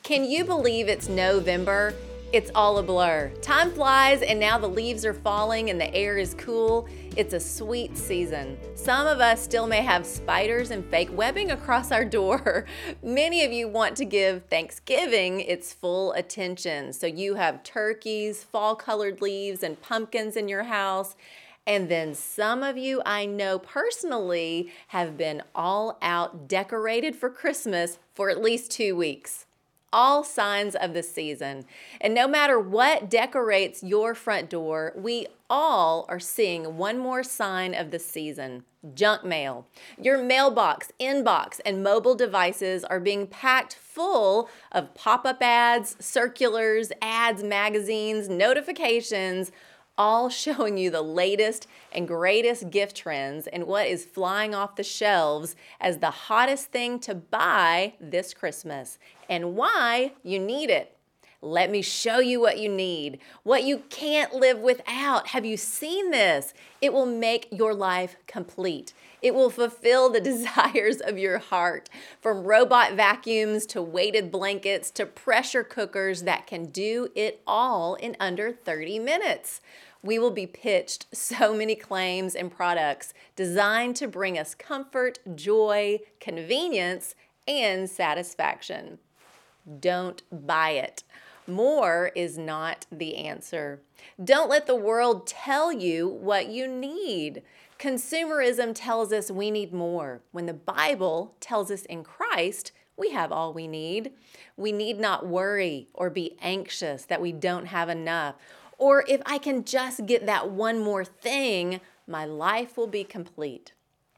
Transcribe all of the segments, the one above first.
Can you believe it's November? It's all a blur. Time flies and now the leaves are falling and the air is cool. It's a sweet season. Some of us still may have spiders and fake webbing across our door. Many of you want to give Thanksgiving its full attention. So you have turkeys, fall-colored leaves, and pumpkins in your house. And then some of you I know personally have been all out decorated for Christmas for at least 2 weeks. All signs of the season. And no matter what decorates your front door, we all are seeing one more sign of the season: junk mail. Your mailbox, inbox, and mobile devices are being packed full of pop-up ads, circulars, ads, magazines, notifications, all showing you the latest and greatest gift trends and what is flying off the shelves as the hottest thing to buy this Christmas and why you need it. Let me show you what you need, what you can't live without. Have you seen this? It will make your life complete. It will fulfill the desires of your heart, from robot vacuums to weighted blankets to pressure cookers that can do it all in under 30 minutes. We will be pitched so many claims and products designed to bring us comfort, joy, convenience, and satisfaction. Don't buy it. More is not the answer. Don't let the world tell you what you need. Consumerism tells us we need more, when the Bible tells us in Christ we have all we need. We need not worry or be anxious that we don't have enough. Or if I can just get that one more thing, my life will be complete.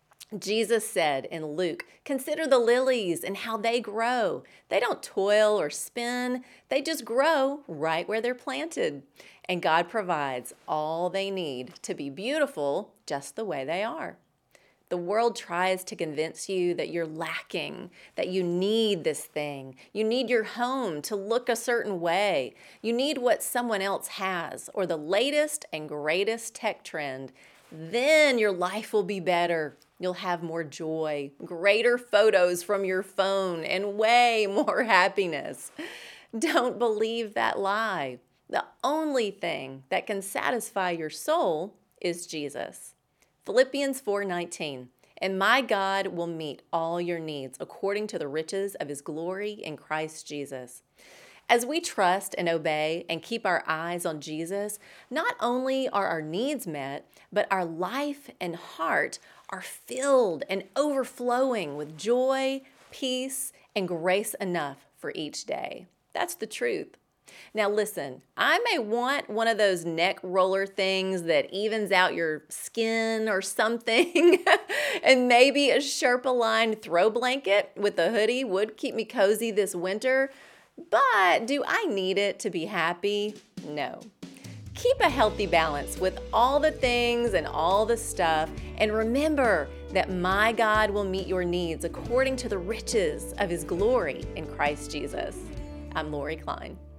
Jesus said in Luke, "Consider the lilies and how they grow. They don't toil or spin. They just grow right where they're planted." And God provides all they need to be beautiful just the way they are. The world tries to convince you that you're lacking, that you need this thing. You need your home to look a certain way. You need what someone else has or the latest and greatest tech trend. Then your life will be better. You'll have more joy, greater photos from your phone, and way more happiness. Don't believe that lie. The only thing that can satisfy your soul is Jesus. Philippians 4:19, "And my God will meet all your needs according to the riches of his glory in Christ Jesus." As we trust and obey and keep our eyes on Jesus, not only are our needs met, but our life and heart are filled and overflowing with joy, peace, and grace enough for each day. That's the truth. Now listen, I may want one of those neck roller things that evens out your skin or something, and maybe a Sherpa-lined throw blanket with a hoodie would keep me cozy this winter, but do I need it to be happy? No. Keep a healthy balance with all the things and all the stuff, and remember that my God will meet your needs according to the riches of his glory in Christ Jesus. I'm Lori Klein.